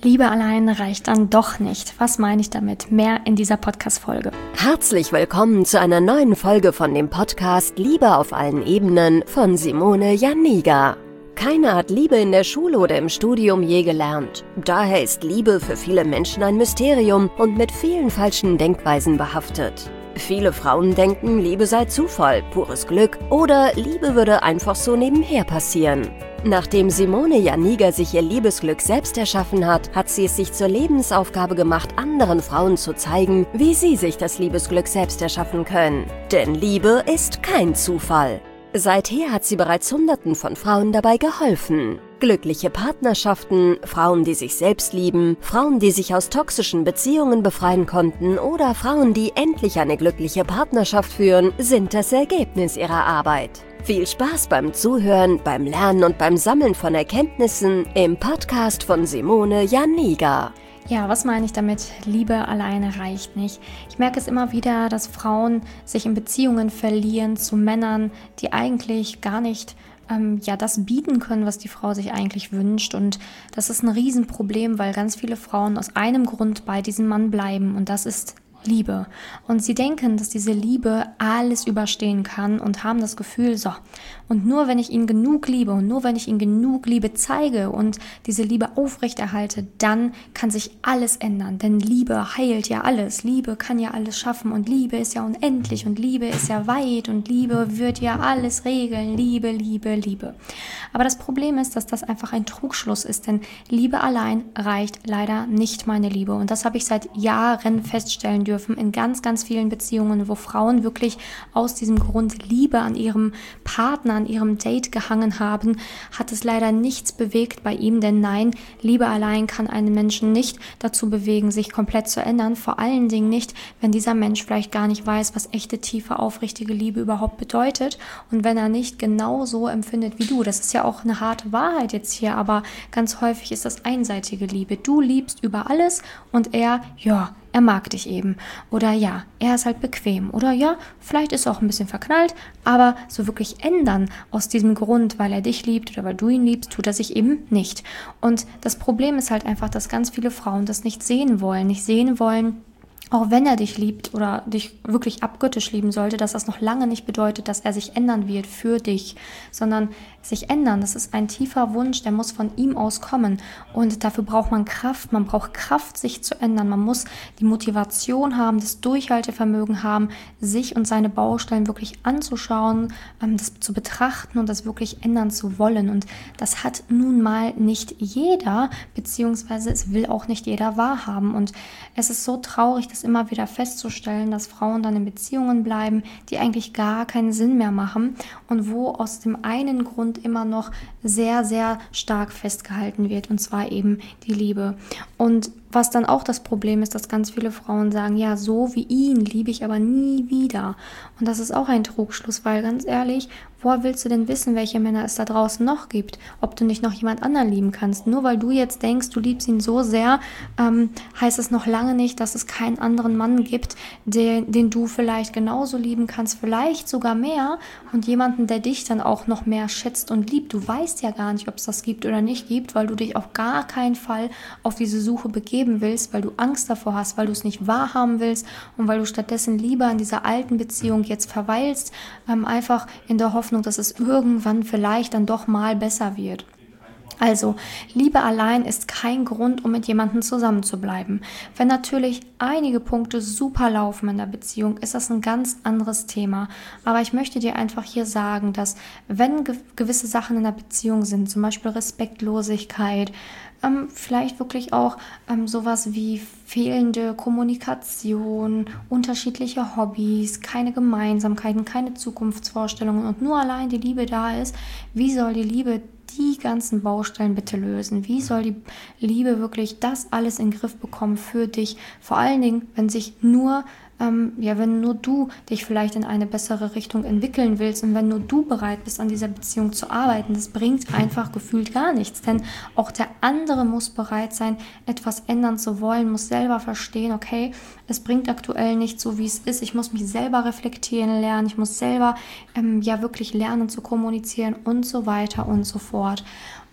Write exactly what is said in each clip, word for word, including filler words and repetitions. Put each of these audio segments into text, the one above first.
Liebe allein reicht dann doch nicht. Was meine ich damit? Mehr in dieser Podcast-Folge. Herzlich willkommen zu einer neuen Folge von dem Podcast Liebe auf allen Ebenen von Simone Janiga. Keiner hat Liebe in der Schule oder im Studium je gelernt. Daher ist Liebe für viele Menschen ein Mysterium und mit vielen falschen Denkweisen behaftet. Viele Frauen denken, Liebe sei Zufall, pures Glück oder Liebe würde einfach so nebenher passieren. Nachdem Simone Janiga sich ihr Liebesglück selbst erschaffen hat, hat sie es sich zur Lebensaufgabe gemacht, anderen Frauen zu zeigen, wie sie sich das Liebesglück selbst erschaffen können. Denn Liebe ist kein Zufall. Seither hat sie bereits Hunderten von Frauen dabei geholfen. Glückliche Partnerschaften, Frauen, die sich selbst lieben, Frauen, die sich aus toxischen Beziehungen befreien konnten oder Frauen, die endlich eine glückliche Partnerschaft führen, sind das Ergebnis ihrer Arbeit. Viel Spaß beim Zuhören, beim Lernen und beim Sammeln von Erkenntnissen im Podcast von Simone Janiga. Ja, was meine ich damit? Liebe alleine reicht nicht. Ich merke es immer wieder, dass Frauen sich in Beziehungen verlieren zu Männern, die eigentlich gar nicht ähm, ja, das bieten können, was die Frau sich eigentlich wünscht. Und das ist ein Riesenproblem, weil ganz viele Frauen aus einem Grund bei diesem Mann bleiben. Und das ist Liebe. Und sie denken, dass diese Liebe alles überstehen kann und haben das Gefühl, so, und nur wenn ich ihn genug liebe und nur wenn ich ihm genug Liebe zeige und diese Liebe aufrechterhalte, dann kann sich alles ändern. Denn Liebe heilt ja alles. Liebe kann ja alles schaffen und Liebe ist ja unendlich und Liebe ist ja weit und Liebe wird ja alles regeln. Liebe, Liebe, Liebe. Aber das Problem ist, dass das einfach ein Trugschluss ist, denn Liebe allein reicht leider nicht, meine Liebe. Und das habe ich seit Jahren feststellen dürfen. in ganz, ganz vielen Beziehungen, wo Frauen wirklich aus diesem Grund Liebe an ihrem Partner, an ihrem Date gehangen haben, hat es leider nichts bewegt bei ihm, denn nein, Liebe allein kann einen Menschen nicht dazu bewegen, sich komplett zu ändern, vor allen Dingen nicht, wenn dieser Mensch vielleicht gar nicht weiß, was echte, tiefe, aufrichtige Liebe überhaupt bedeutet und wenn er nicht genau so empfindet wie du. Das ist ja auch eine harte Wahrheit jetzt hier, aber ganz häufig ist das einseitige Liebe. Du liebst über alles und er, ja, er mag dich eben. Oder ja, er ist halt bequem. Oder ja, vielleicht ist er auch ein bisschen verknallt, aber so wirklich ändern aus diesem Grund, weil er dich liebt oder weil du ihn liebst, tut er sich eben nicht. Und das Problem ist halt einfach, dass ganz viele Frauen das nicht sehen wollen. Nicht sehen wollen, auch wenn er dich liebt oder dich wirklich abgöttisch lieben sollte, dass das noch lange nicht bedeutet, dass er sich ändern wird für dich, sondern sich ändern, das ist ein tiefer Wunsch, der muss von ihm aus kommen und dafür braucht man Kraft, man braucht Kraft, sich zu ändern, man muss die Motivation haben, das Durchhaltevermögen haben, sich und seine Baustellen wirklich anzuschauen, das zu betrachten und das wirklich ändern zu wollen und das hat nun mal nicht jeder, beziehungsweise es will auch nicht jeder wahrhaben und es ist so traurig, das immer wieder festzustellen, dass Frauen dann in Beziehungen bleiben, die eigentlich gar keinen Sinn mehr machen und wo aus dem einen Grund immer noch sehr, sehr stark festgehalten wird und zwar eben die Liebe. Und was dann auch das Problem ist, dass ganz viele Frauen sagen, ja, so wie ihn liebe ich aber nie wieder. Und das ist auch ein Trugschluss, weil ganz ehrlich, woher willst du denn wissen, welche Männer es da draußen noch gibt? Ob du nicht noch jemand anderen lieben kannst? Nur weil du jetzt denkst, du liebst ihn so sehr, ähm, heißt es noch lange nicht, dass es keinen anderen Mann gibt, den, den du vielleicht genauso lieben kannst, vielleicht sogar mehr und jemanden, der dich dann auch noch mehr schätzt und liebt. Du weißt ja gar nicht, ob es das gibt oder nicht gibt, weil du dich auf gar keinen Fall auf diese Suche begeben willst, weil du Angst davor hast, weil du es nicht wahrhaben willst und weil du stattdessen lieber in dieser alten Beziehung jetzt verweilst, ähm, einfach in der Hoffnung, dass es irgendwann vielleicht dann doch mal besser wird. Also, Liebe allein ist kein Grund, um mit jemandem zusammen zu bleiben. Wenn natürlich einige Punkte super laufen in der Beziehung, ist das ein ganz anderes Thema. Aber ich möchte dir einfach hier sagen, dass wenn ge- gewisse Sachen in der Beziehung sind, zum Beispiel Respektlosigkeit, ähm, vielleicht wirklich auch ähm, sowas wie fehlende Kommunikation, unterschiedliche Hobbys, keine Gemeinsamkeiten, keine Zukunftsvorstellungen und nur allein die Liebe da ist, wie soll die Liebe die ganzen Baustellen bitte lösen? Wie soll die Liebe wirklich das alles in den Griff bekommen für dich? Vor allen Dingen, wenn sich nur ähm, ja, wenn nur du dich vielleicht in eine bessere Richtung entwickeln willst und wenn nur du bereit bist, an dieser Beziehung zu arbeiten, das bringt einfach gefühlt gar nichts, denn auch der andere muss bereit sein, etwas ändern zu wollen, muss selber verstehen, okay, es bringt aktuell nicht so, wie es ist, ich muss mich selber reflektieren lernen, ich muss selber ähm, ja wirklich lernen zu kommunizieren und so weiter und so fort.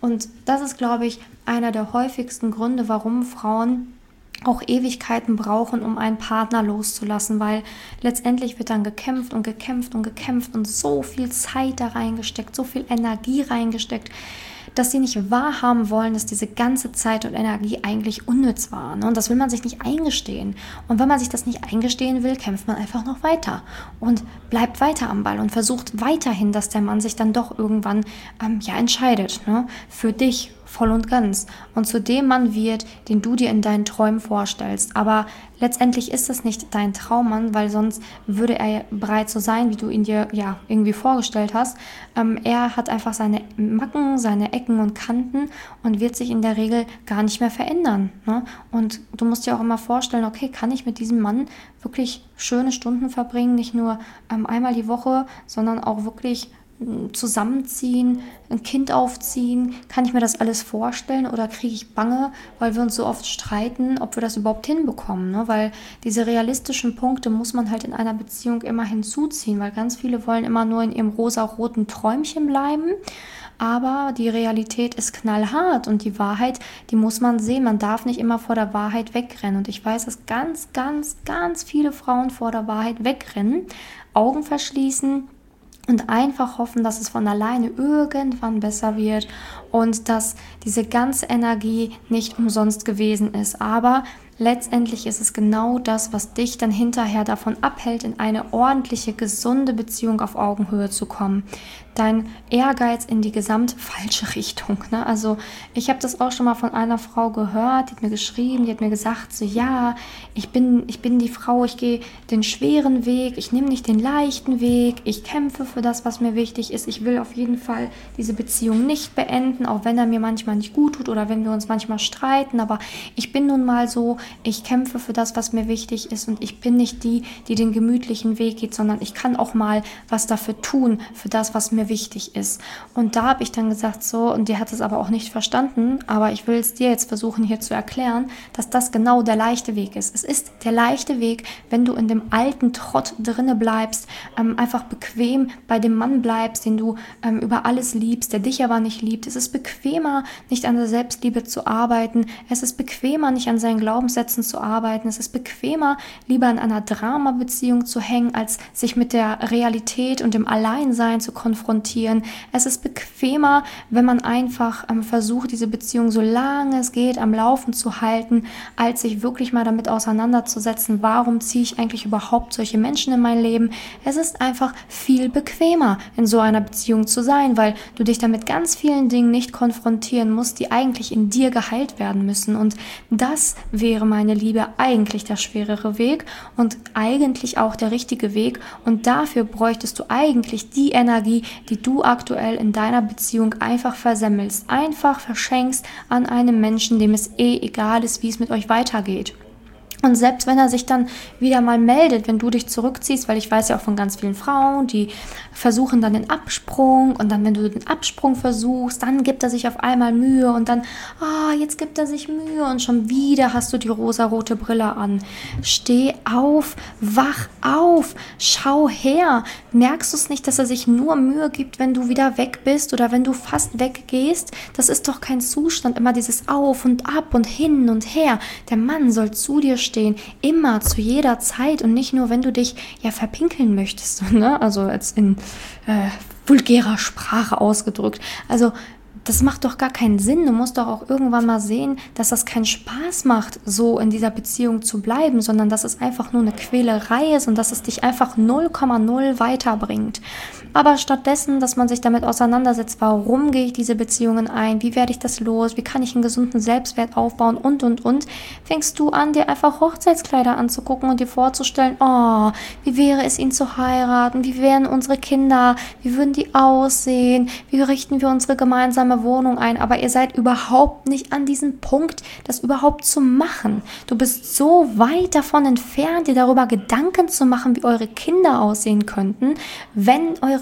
Und das ist, glaube ich, einer der häufigsten Gründe, warum Frauen auch Ewigkeiten brauchen, um einen Partner loszulassen, weil letztendlich wird dann gekämpft und gekämpft und gekämpft und so viel Zeit da reingesteckt, so viel Energie reingesteckt, dass sie nicht wahrhaben wollen, dass diese ganze Zeit und Energie eigentlich unnütz war. Ne? Und das will man sich nicht eingestehen. Und wenn man sich das nicht eingestehen will, kämpft man einfach noch weiter und bleibt weiter am Ball und versucht weiterhin, dass der Mann sich dann doch irgendwann ähm, ja entscheidet, ne? Für dich voll und ganz und zu dem Mann wird, den du dir in deinen Träumen vorstellst. Aber letztendlich ist das nicht dein Traummann, weil sonst würde er bereit so sein, wie du ihn dir ja irgendwie vorgestellt hast. Ähm, er hat einfach seine Macken, seine Ecken und Kanten und wird sich in der Regel gar nicht mehr verändern. Ne? Und du musst dir auch immer vorstellen, okay, kann ich mit diesem Mann wirklich schöne Stunden verbringen, nicht nur ähm, einmal die Woche, sondern auch wirklich zusammenziehen, ein Kind aufziehen, kann ich mir das alles vorstellen oder kriege ich Bange, weil wir uns so oft streiten, ob wir das überhaupt hinbekommen, ne? Weil diese realistischen Punkte muss man halt in einer Beziehung immer hinzuziehen, weil ganz viele wollen immer nur in ihrem rosa-roten Träumchen bleiben, aber die Realität ist knallhart und die Wahrheit, die muss man sehen, man darf nicht immer vor der Wahrheit wegrennen und ich weiß, dass ganz, ganz, ganz viele Frauen vor der Wahrheit wegrennen, Augen verschließen, und einfach hoffen, dass es von alleine irgendwann besser wird und dass diese ganze Energie nicht umsonst gewesen ist. Aber letztendlich ist es genau das, was dich dann hinterher davon abhält, in eine ordentliche, gesunde Beziehung auf Augenhöhe zu kommen. Dein Ehrgeiz in die gesamt falsche Richtung. Ne? Also ich habe das auch schon mal von einer Frau gehört, die hat mir geschrieben, die hat mir gesagt, so ja, ich bin, ich bin die Frau, ich gehe den schweren Weg, ich nehme nicht den leichten Weg, ich kämpfe für das, was mir wichtig ist, ich will auf jeden Fall diese Beziehung nicht beenden, auch wenn er mir manchmal nicht gut tut oder wenn wir uns manchmal streiten, aber ich bin nun mal so, ich kämpfe für das, was mir wichtig ist und ich bin nicht die, die den gemütlichen Weg geht, sondern ich kann auch mal was dafür tun, für das, was mir wichtig ist. Und da habe ich dann gesagt so, und die hat es aber auch nicht verstanden, aber ich will es dir jetzt versuchen hier zu erklären, dass das genau der leichte Weg ist. Es ist der leichte Weg, wenn du in dem alten Trott drinne bleibst, ähm, einfach bequem bei dem Mann bleibst, den du ähm, über alles liebst, der dich aber nicht liebt. Es ist bequemer, nicht an der Selbstliebe zu arbeiten. Es ist bequemer, nicht an seinen Glaubenssätzen zu arbeiten. Es ist bequemer, lieber in einer Drama-Beziehung zu hängen, als sich mit der Realität und dem Alleinsein zu konfrontieren. Es ist bequemer, wenn man einfach ähm, versucht, diese Beziehung so lange es geht am Laufen zu halten, als sich wirklich mal damit auseinanderzusetzen, warum ziehe ich eigentlich überhaupt solche Menschen in mein Leben. Es ist einfach viel bequemer, in so einer Beziehung zu sein, weil du dich damit ganz vielen Dingen nicht konfrontieren musst, die eigentlich in dir geheilt werden müssen. Und das wäre, meine Liebe, eigentlich der schwerere Weg und eigentlich auch der richtige Weg. Und dafür bräuchtest du eigentlich die Energie, die du aktuell in deiner Beziehung einfach versemmelst, einfach verschenkst an einen Menschen, dem es eh egal ist, wie es mit euch weitergeht. Und selbst wenn er sich dann wieder mal meldet, wenn du dich zurückziehst, weil ich weiß ja auch von ganz vielen Frauen, die versuchen dann den Absprung und dann, wenn du den Absprung versuchst, dann gibt er sich auf einmal Mühe und dann, ah, jetzt gibt er sich Mühe und schon wieder hast du die rosarote Brille an. Steh auf, wach auf, schau her. Merkst du es nicht, dass er sich nur Mühe gibt, wenn du wieder weg bist oder wenn du fast weggehst? Das ist doch kein Zustand, immer dieses Auf und Ab und hin und her. Der Mann soll zu dir stehen. Stehen, immer, zu jeder Zeit und nicht nur, wenn du dich ja verpinkeln möchtest, ne? Also jetzt in äh, vulgärer Sprache ausgedrückt. Also das macht doch gar keinen Sinn. Du musst doch auch irgendwann mal sehen, dass das keinen Spaß macht, so in dieser Beziehung zu bleiben, sondern dass es einfach nur eine Quälerei ist und dass es dich einfach null Komma null weiterbringt. Aber stattdessen, dass man sich damit auseinandersetzt, warum gehe ich diese Beziehungen ein, wie werde ich das los, wie kann ich einen gesunden Selbstwert aufbauen und, und, und, fängst du an, dir einfach Hochzeitskleider anzugucken und dir vorzustellen, oh, wie wäre es, ihn zu heiraten, wie wären unsere Kinder, wie würden die aussehen, wie richten wir unsere gemeinsame Wohnung ein, aber ihr seid überhaupt nicht an diesem Punkt, das überhaupt zu machen. Du bist so weit davon entfernt, dir darüber Gedanken zu machen, wie eure Kinder aussehen könnten, wenn eure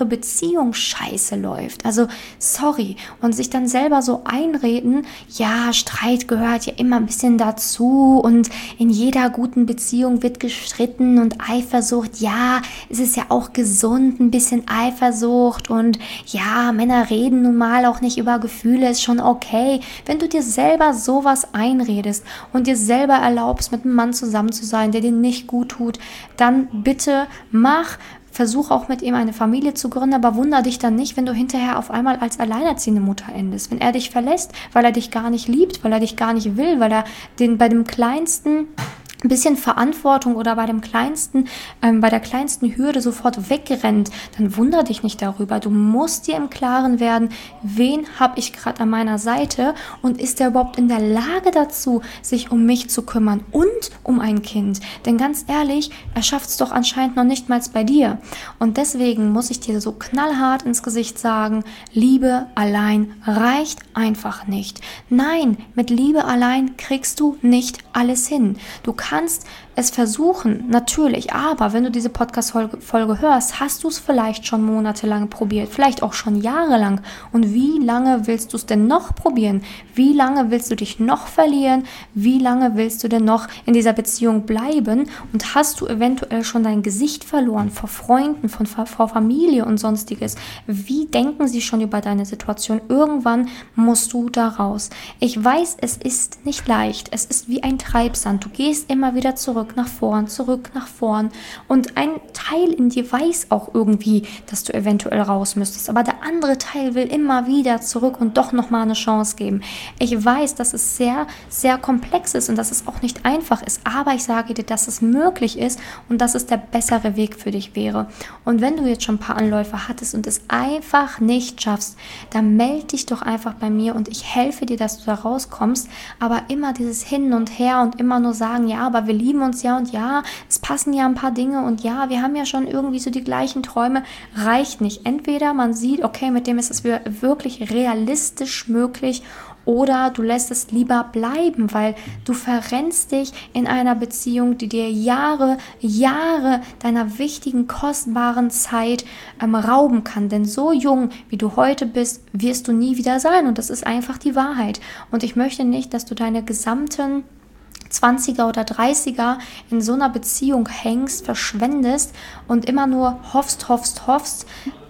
eure Beziehung scheiße läuft. Also sorry. Und sich dann selber so einreden, ja, Streit gehört ja immer ein bisschen dazu und in jeder guten Beziehung wird gestritten und Eifersucht, ja, es ist ja auch gesund, ein bisschen Eifersucht und ja, Männer reden nun mal auch nicht über Gefühle, ist schon okay. Wenn du dir selber sowas einredest und dir selber erlaubst, mit einem Mann zusammen zu sein, der dir nicht gut tut, dann bitte mach, versuch auch mit ihm eine Familie zu gründen, aber wunder dich dann nicht, wenn du hinterher auf einmal als alleinerziehende Mutter endest. Wenn er dich verlässt, weil er dich gar nicht liebt, weil er dich gar nicht will, weil er den bei dem kleinsten ein bisschen Verantwortung oder bei dem kleinsten, ähm, bei der kleinsten Hürde sofort wegrennt, dann wundere dich nicht darüber. Du musst dir im Klaren werden, wen habe ich gerade an meiner Seite und ist er überhaupt in der Lage dazu, sich um mich zu kümmern und um ein Kind. Denn ganz ehrlich, er schafft es doch anscheinend noch nicht mal bei dir. Und deswegen muss ich dir so knallhart ins Gesicht sagen, Liebe allein reicht einfach nicht. Nein, mit Liebe allein kriegst du nicht alles hin. Du kannst kannst es versuchen, natürlich, aber wenn du diese Podcast-Folge hörst, hast du es vielleicht schon monatelang probiert, vielleicht auch schon jahrelang. Und wie lange willst du es denn noch probieren? Wie lange willst du dich noch verlieren? Wie lange willst du denn noch in dieser Beziehung bleiben? Und hast du eventuell schon dein Gesicht verloren vor Freunden, von, vor Familie und sonstiges? Wie denken sie schon über deine Situation? Irgendwann musst du da raus. Ich weiß, es ist nicht leicht. Es ist wie ein Treibsand. Du gehst immer immer wieder zurück nach vorn, zurück nach vorn. Und ein Teil in dir weiß auch irgendwie, dass du eventuell raus müsstest. Aber der andere Teil will immer wieder zurück und doch nochmal eine Chance geben. Ich weiß, dass es sehr, sehr komplex ist und dass es auch nicht einfach ist. Aber ich sage dir, dass es möglich ist und dass es der bessere Weg für dich wäre. Und wenn du jetzt schon ein paar Anläufe hattest und es einfach nicht schaffst, dann melde dich doch einfach bei mir und ich helfe dir, dass du da rauskommst. Aber immer dieses Hin und Her und immer nur sagen, ja, aber wir lieben uns ja und ja, es passen ja ein paar Dinge und ja, wir haben ja schon irgendwie so die gleichen Träume, reicht nicht. Entweder man sieht, okay, mit dem ist es wirklich realistisch möglich oder du lässt es lieber bleiben, weil du verrennst dich in einer Beziehung, die dir Jahre, Jahre deiner wichtigen, kostbaren Zeit ähm, rauben kann. Denn so jung, wie du heute bist, wirst du nie wieder sein und das ist einfach die Wahrheit. Und ich möchte nicht, dass du deine gesamten zwanziger oder dreißiger in so einer Beziehung hängst, verschwendest und immer nur hoffst, hoffst, hoffst.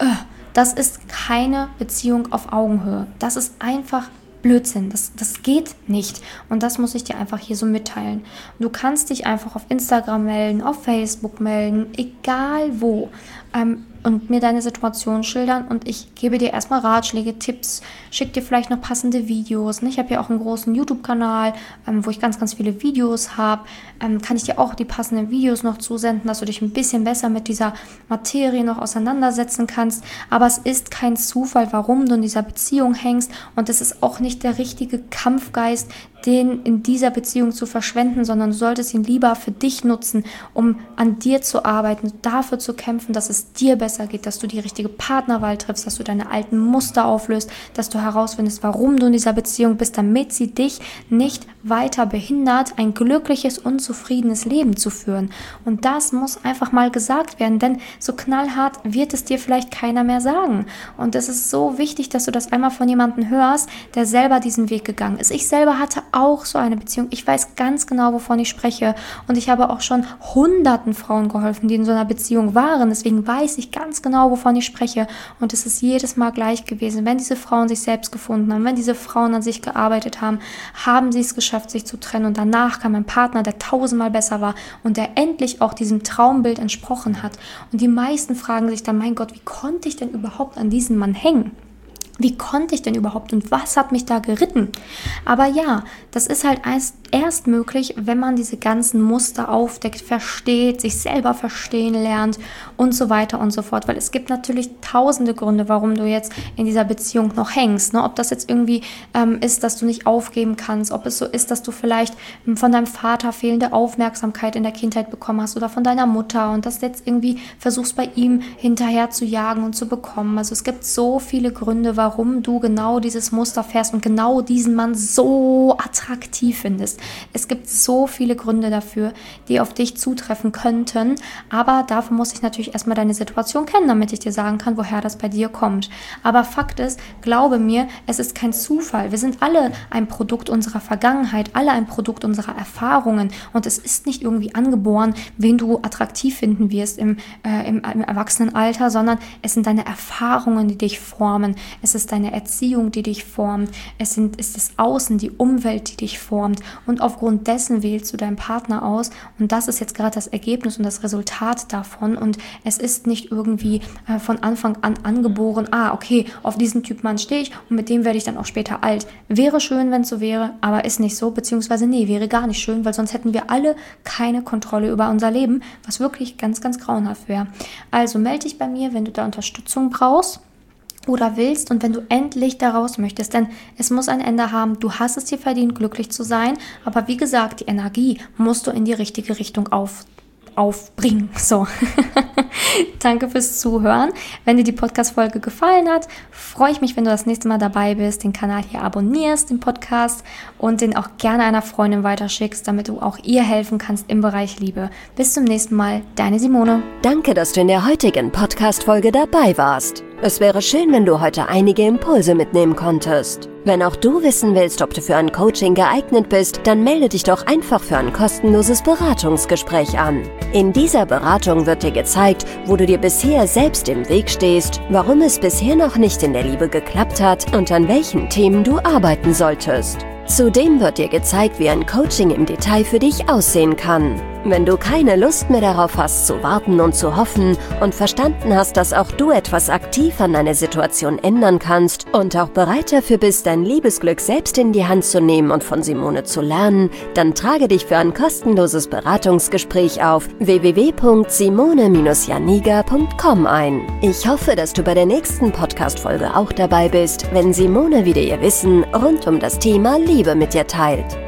Das ist keine Beziehung auf Augenhöhe. Das ist einfach Blödsinn, das, das geht nicht und das muss ich dir einfach hier so mitteilen. Du kannst dich einfach auf Instagram melden, auf Facebook melden, egal wo ähm, und mir deine Situation schildern und ich gebe dir erstmal Ratschläge, Tipps, schick dir vielleicht noch passende Videos. Ich habe ja auch einen großen YouTube-Kanal, ähm, wo ich ganz, ganz viele Videos habe. Ähm, kann ich dir auch die passenden Videos noch zusenden, dass du dich ein bisschen besser mit dieser Materie noch auseinandersetzen kannst. Aber es ist kein Zufall, warum du in dieser Beziehung hängst und es ist auch nicht der richtige Kampfgeist, den in dieser Beziehung zu verschwenden, sondern du solltest ihn lieber für dich nutzen, um an dir zu arbeiten, dafür zu kämpfen, dass es dir besser geht, dass du die richtige Partnerwahl triffst, dass du deine alten Muster auflöst, dass du herausfindest, warum du in dieser Beziehung bist, damit sie dich nicht weiter behindert, ein glückliches, unzufriedenes Leben zu führen. Und das muss einfach mal gesagt werden, denn so knallhart wird es dir vielleicht keiner mehr sagen. Und es ist so wichtig, dass du das einmal von jemandem hörst, der selber diesen Weg gegangen ist. Ich selber hatte auch so eine Beziehung. Ich weiß ganz genau, wovon ich spreche. Und ich habe auch schon hunderten Frauen geholfen, die in so einer Beziehung waren. Deswegen weiß ich ganz genau, wovon ich spreche. Und es ist jedes Mal gleich gewesen. Wenn diese Frauen sich selbst gefunden haben, wenn diese Frauen an sich gearbeitet haben, haben sie es geschafft, sich zu trennen. Und danach kam ein Partner, der tausendmal besser war und der endlich auch diesem Traumbild entsprochen hat. Und die meisten fragen sich dann, mein Gott, wie konnte ich denn überhaupt an diesen Mann hängen? Wie konnte ich denn überhaupt und was hat mich da geritten? Aber ja, das ist halt erst, erst möglich, wenn man diese ganzen Muster aufdeckt, versteht, sich selber verstehen lernt und so weiter und so fort. Weil es gibt natürlich tausende Gründe, warum du jetzt in dieser Beziehung noch hängst. Ne? Ob das jetzt irgendwie ähm, ist, dass du nicht aufgeben kannst, ob es so ist, dass du vielleicht von deinem Vater fehlende Aufmerksamkeit in der Kindheit bekommen hast oder von deiner Mutter und das jetzt irgendwie versuchst bei ihm hinterher zu jagen und zu bekommen. Also es gibt so viele Gründe, warum warum du genau dieses Muster fährst und genau diesen Mann so attraktiv findest. Es gibt so viele Gründe dafür, die auf dich zutreffen könnten, aber dafür muss ich natürlich erstmal deine Situation kennen, damit ich dir sagen kann, woher das bei dir kommt. Aber Fakt ist, glaube mir, es ist kein Zufall. Wir sind alle ein Produkt unserer Vergangenheit, alle ein Produkt unserer Erfahrungen und es ist nicht irgendwie angeboren, wen du attraktiv finden wirst im, äh, im, im Erwachsenenalter, sondern es sind deine Erfahrungen, die dich formen. Es ist deine Erziehung, die dich formt. Es sind, ist das Außen, die Umwelt, die dich formt. Und aufgrund dessen wählst du deinen Partner aus. Und das ist jetzt gerade das Ergebnis und das Resultat davon. Und es ist nicht irgendwie äh, von Anfang an angeboren, ah, okay, auf diesen Typ Mann stehe ich und mit dem werde ich dann auch später alt. Wäre schön, wenn es so wäre, aber ist nicht so, beziehungsweise nee, wäre gar nicht schön, weil sonst hätten wir alle keine Kontrolle über unser Leben, was wirklich ganz, ganz grauenhaft wäre. Also melde dich bei mir, wenn du da Unterstützung brauchst oder willst und wenn du endlich da raus möchtest, denn es muss ein Ende haben. Du hast es dir verdient, glücklich zu sein, aber wie gesagt, die Energie musst du in die richtige Richtung auf aufbringen. So. Danke fürs Zuhören. Wenn dir die Podcast-Folge gefallen hat, freue ich mich, wenn du das nächste Mal dabei bist, den Kanal hier abonnierst, den Podcast und den auch gerne einer Freundin weiterschickst, damit du auch ihr helfen kannst im Bereich Liebe. Bis zum nächsten Mal, deine Simone. Danke, dass du in der heutigen Podcast-Folge dabei warst. Es wäre schön, wenn du heute einige Impulse mitnehmen konntest. Wenn auch du wissen willst, ob du für ein Coaching geeignet bist, dann melde dich doch einfach für ein kostenloses Beratungsgespräch an. In dieser Beratung wird dir gezeigt, wo du dir bisher selbst im Weg stehst, warum es bisher noch nicht in der Liebe geklappt hat und an welchen Themen du arbeiten solltest. Zudem wird dir gezeigt, wie ein Coaching im Detail für dich aussehen kann. Wenn du keine Lust mehr darauf hast, zu warten und zu hoffen und verstanden hast, dass auch du etwas aktiv an deiner Situation ändern kannst und auch bereit dafür bist, dein Liebesglück selbst in die Hand zu nehmen und von Simone zu lernen, dann trage dich für ein kostenloses Beratungsgespräch auf w w w punkt simone janiga punkt com ein. Ich hoffe, dass du bei der nächsten Podcast-Folge auch dabei bist, wenn Simone wieder ihr Wissen rund um das Thema Liebe mit dir teilt.